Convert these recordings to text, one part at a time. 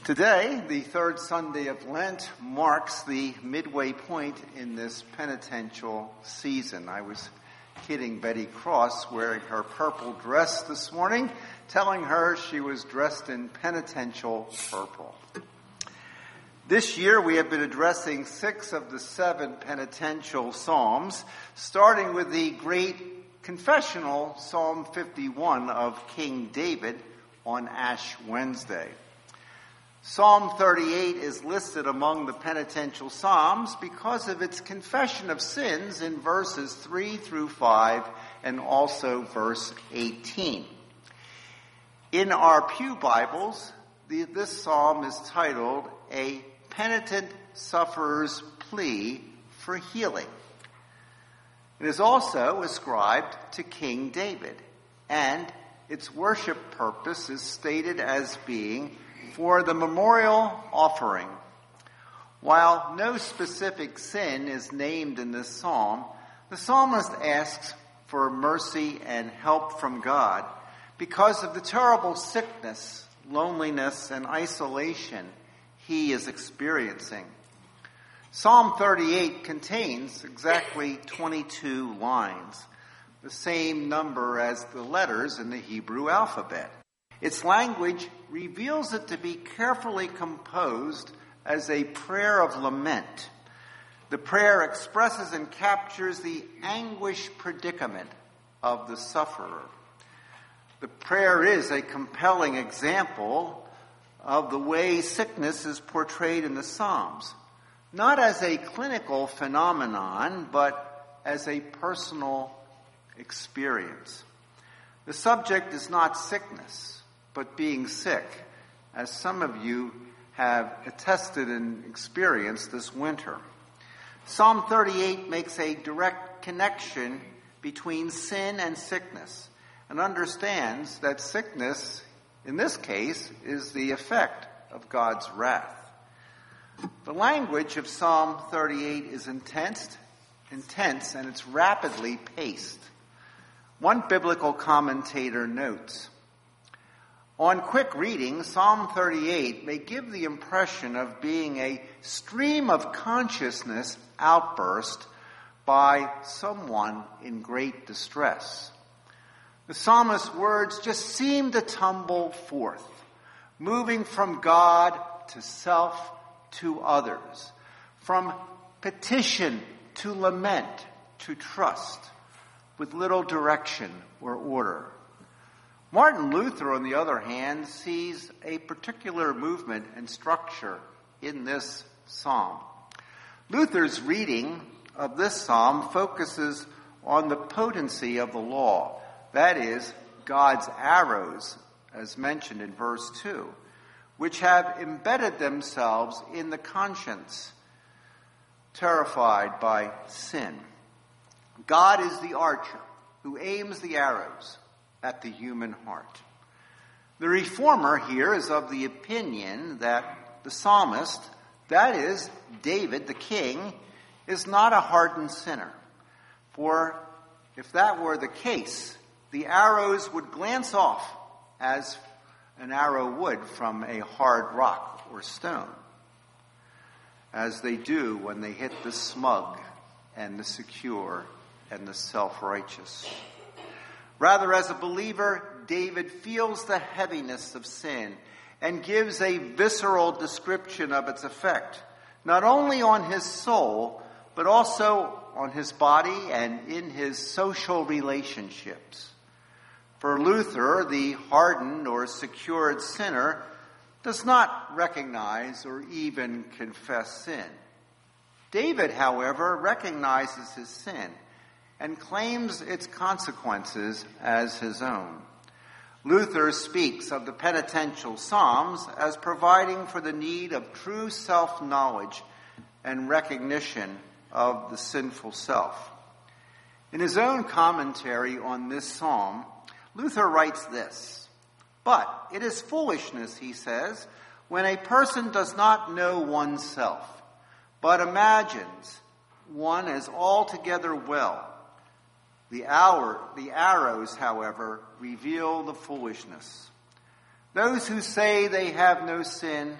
Today, the third Sunday of Lent, marks the midway point in this penitential season. I was kidding Betty Cross wearing her purple dress this morning, telling her she was dressed in penitential purple. This year, we have been addressing 6 of the 7 penitential psalms, starting with the great confessional Psalm 51 of King David on Ash Wednesday. Psalm 38 is listed among the penitential psalms because of its confession of sins in verses 3 through 5 and also verse 18. In our Pew Bibles, this psalm is titled A Penitent Sufferer's Plea for Healing. It is also ascribed to King David, and its worship purpose is stated as being for the memorial offering. While no specific sin is named in this psalm, the psalmist asks for mercy and help from God because of the terrible sickness, loneliness, and isolation he is experiencing. Psalm 38 contains exactly 22 lines, the same number as the letters in the Hebrew alphabet. Its language reveals it to be carefully composed as a prayer of lament. The prayer expresses and captures the anguish predicament of the sufferer. The prayer is a compelling example of the way sickness is portrayed in the Psalms, not as a clinical phenomenon, but as a personal experience. The subject is not sickness, but being sick, as some of you have attested and experienced this winter. Psalm 38 makes a direct connection between sin and sickness, and understands that sickness, in this case, is the effect of God's wrath. The language of Psalm 38 is intense, and it's rapidly paced. One biblical commentator notes, on quick reading, Psalm 38 may give the impression of being a stream of consciousness outburst by someone in great distress. The psalmist's words just seem to tumble forth, moving from God to self to others, from petition to lament to trust, with little direction or order. Martin Luther, on the other hand, sees a particular movement and structure in this psalm. Luther's reading of this psalm focuses on the potency of the law, that is, God's arrows, as mentioned in verse 2, which have embedded themselves in the conscience, terrified by sin. God is the archer who aims the arrows at the human heart. The reformer here is of the opinion that the psalmist, that is, David the king, is not a hardened sinner. For if that were the case, the arrows would glance off as an arrow would from a hard rock or stone, as they do when they hit the smug and the secure and the self-righteous. Rather, as a believer, David feels the heaviness of sin and gives a visceral description of its effect, not only on his soul, but also on his body and in his social relationships. For Luther, the hardened or secured sinner does not recognize or even confess sin. David, however, recognizes his sin and claims its consequences as his own. Luther speaks of the penitential psalms as providing for the need of true self-knowledge and recognition of the sinful self. In his own commentary on this psalm, Luther writes this, "But it is foolishness," he says, "when a person does not know oneself, but imagines one as altogether well. The arrows, however, reveal the foolishness. Those who say they have no sin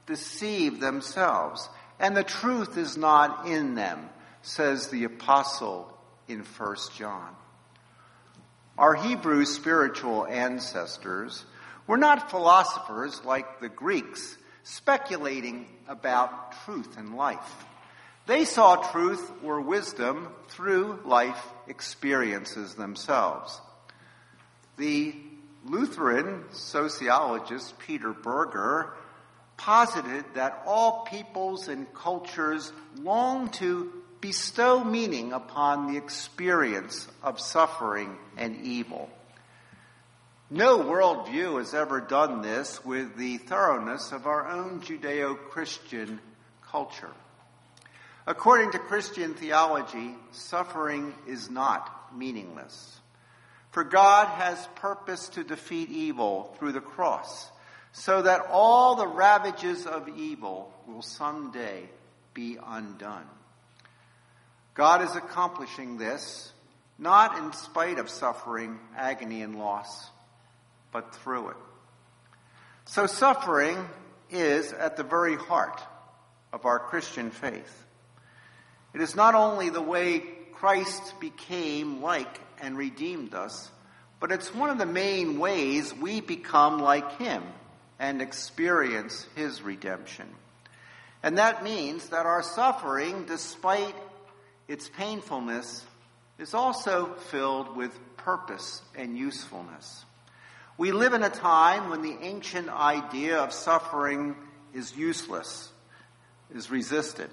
deceive themselves, and the truth is not in them, says the apostle in 1 John. Our Hebrew spiritual ancestors were not philosophers like the Greeks, speculating about truth and life. They saw truth or wisdom through life experiences themselves. The Lutheran sociologist Peter Berger posited that all peoples and cultures long to bestow meaning upon the experience of suffering and evil. No worldview has ever done this with the thoroughness of our own Judeo-Christian culture. According to Christian theology, suffering is not meaningless. For God has purposed to defeat evil through the cross, so that all the ravages of evil will someday be undone. God is accomplishing this, not in spite of suffering, agony, and loss, but through it. So suffering is at the very heart of our Christian faith. It is not only the way Christ became like and redeemed us, but it's one of the main ways we become like him and experience his redemption. And that means that our suffering, despite its painfulness, is also filled with purpose and usefulness. We live in a time when the ancient idea of suffering is useless, is resisted,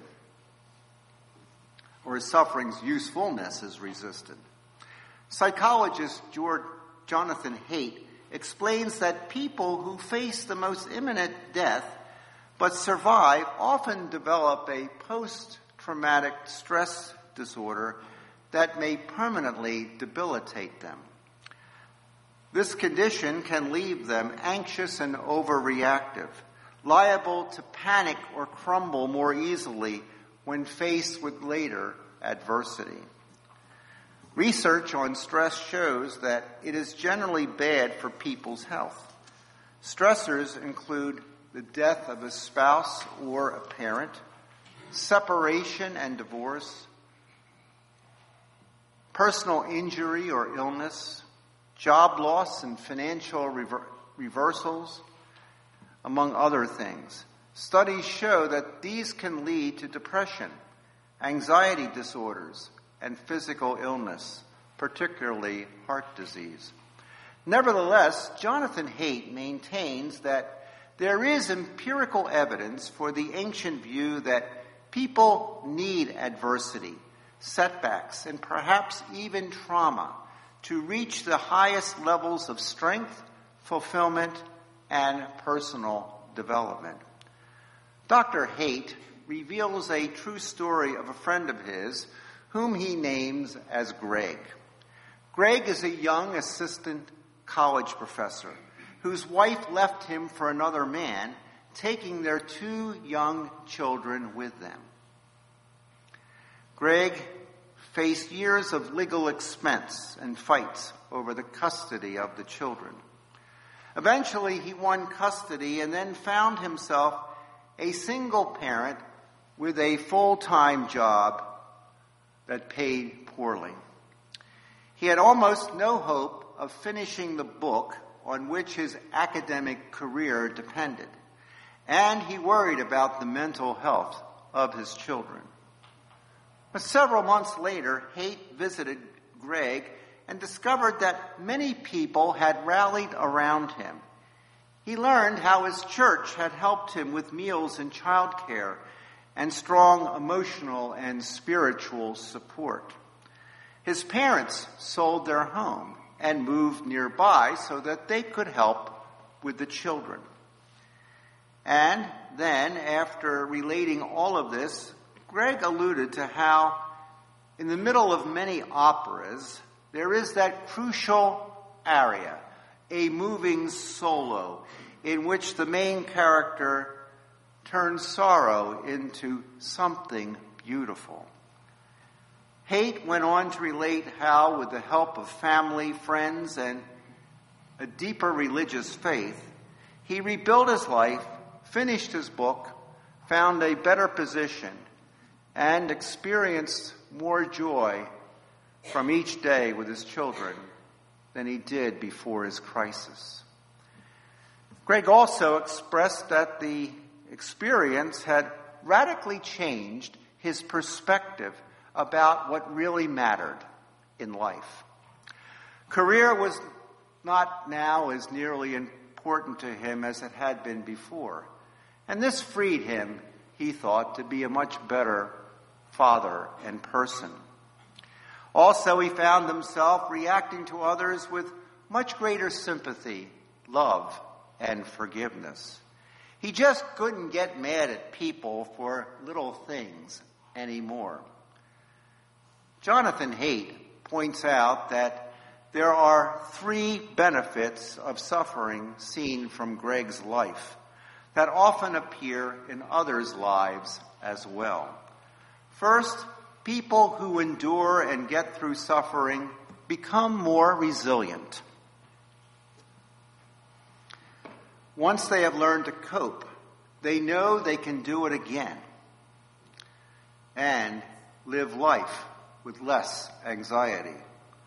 or suffering's usefulness is resisted. Psychologist Jonathan Haidt explains that people who face the most imminent death but survive often develop a post-traumatic stress disorder that may permanently debilitate them. This condition can leave them anxious and overreactive, liable to panic or crumble more easily when faced with later adversity. Research on stress shows that it is generally bad for people's health. Stressors include the death of a spouse or a parent, separation and divorce, personal injury or illness, job loss and financial reversals, among other things. Studies show that these can lead to depression, anxiety disorders, and physical illness, particularly heart disease. Nevertheless, Jonathan Haidt maintains that there is empirical evidence for the ancient view that people need adversity, setbacks, and perhaps even trauma to reach the highest levels of strength, fulfillment, and personal development. Dr. Haidt reveals a true story of a friend of his whom he names as Greg. Greg is a young assistant college professor whose wife left him for another man, taking their 2 young children with them. Greg faced years of legal expense and fights over the custody of the children. Eventually, he won custody and then found himself a single parent with a full-time job that paid poorly. He had almost no hope of finishing the book on which his academic career depended, and he worried about the mental health of his children. But several months later, Haidt visited Greg and discovered that many people had rallied around him. He learned how his church had helped him with meals and childcare and strong emotional and spiritual support. His parents sold their home and moved nearby so that they could help with the children. And then, after relating all of this, Greg alluded to how, in the middle of many operas, there is that crucial aria, a moving solo, in which the main character turns sorrow into something beautiful. Haidt went on to relate how, with the help of family, friends, and a deeper religious faith, he rebuilt his life, finished his book, found a better position, and experienced more joy from each day with his children than he did before his crisis. Greg also expressed that the experience had radically changed his perspective about what really mattered in life. Career was not now as nearly important to him as it had been before, and this freed him, he thought, to be a much better father and person. Also, he found himself reacting to others with much greater sympathy, love, and forgiveness. He just couldn't get mad at people for little things anymore. Jonathan Haidt points out that there are 3 benefits of suffering seen from Greg's life that often appear in others' lives as well. First, people who endure and get through suffering become more resilient. Once they have learned to cope, they know they can do it again and live life with less anxiety.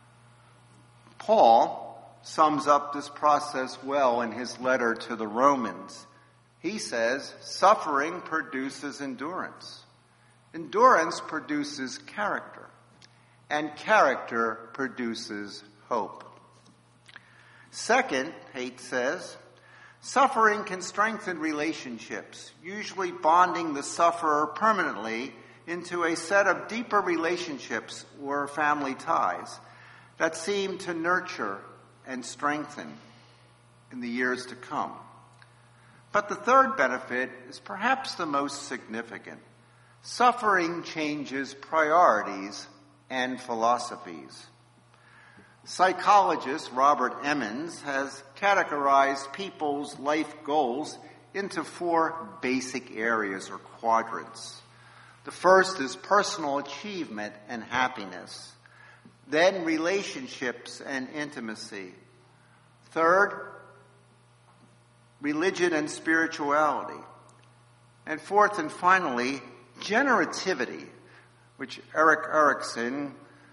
Paul sums up this process well in his letter to the Romans. He says, suffering produces endurance. Endurance produces character, and character produces hope. Second, Haidt says, suffering can strengthen relationships, usually bonding the sufferer permanently into a set of deeper relationships or family ties that seem to nurture and strengthen in the years to come. But the third benefit is perhaps the most significant. Suffering changes priorities and philosophies. Psychologist Robert Emmons has categorized people's life goals into 4 basic areas or quadrants. The first is personal achievement and happiness. Then relationships and intimacy. Third, religion and spirituality. And fourth and finally, generativity, which Erik Erikson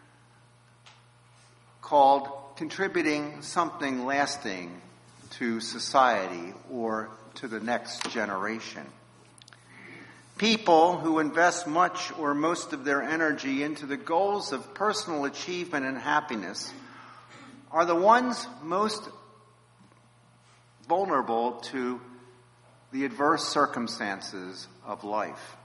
called contributing something lasting to society or to the next generation. People who invest much or most of their energy into the goals of personal achievement and happiness are the ones most vulnerable to the adverse circumstances of life.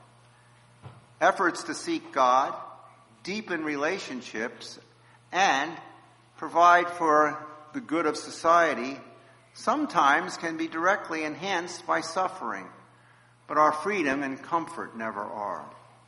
Efforts to seek God, deepen relationships, and provide for the good of society sometimes can be directly enhanced by suffering, but our freedom and comfort never are.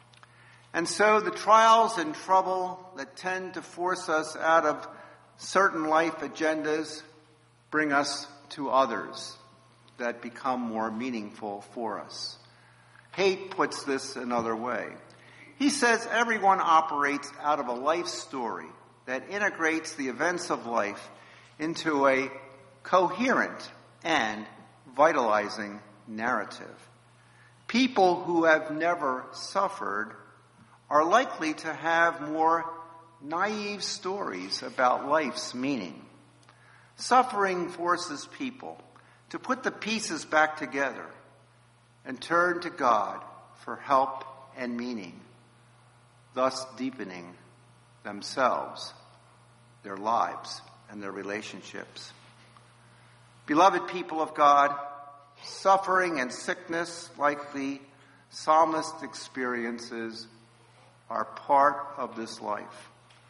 And so the trials and trouble that tend to force us out of certain life agendas bring us to others that become more meaningful for us. Haidt puts this another way. He says everyone operates out of a life story that integrates the events of life into a coherent and vitalizing narrative. People who have never suffered are likely to have more naive stories about life's meaning. Suffering forces people to put the pieces back together and turn to God for help and meaning, thus deepening themselves, their lives, and their relationships. Beloved people of God, suffering and sickness, like the psalmist experiences, are part of this life.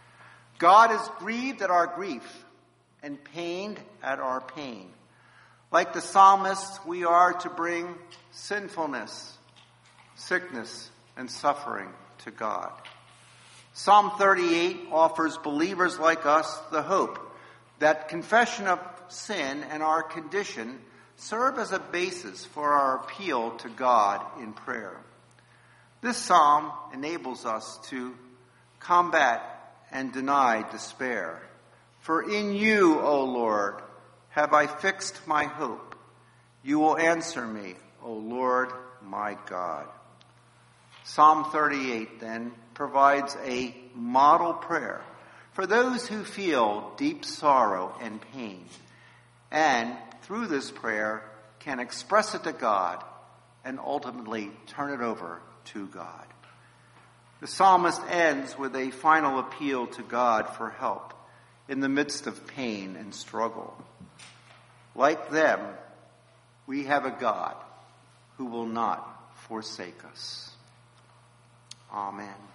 God is grieved at our grief and pained at our pain. Like the psalmist, we are to bring sinfulness, sickness, and suffering to God. Psalm 38 offers believers like us the hope that confession of sin and our condition serve as a basis for our appeal to God in prayer. This psalm enables us to combat and deny despair. For in you, O Lord, have I fixed my hope. You will answer me, O Lord my God. Psalm 38 then provides a model prayer for those who feel deep sorrow and pain, and through this prayer can express it to God and ultimately turn it over to God. The psalmist ends with a final appeal to God for help in the midst of pain and struggle. Like them, we have a God who will not forsake us. Amen.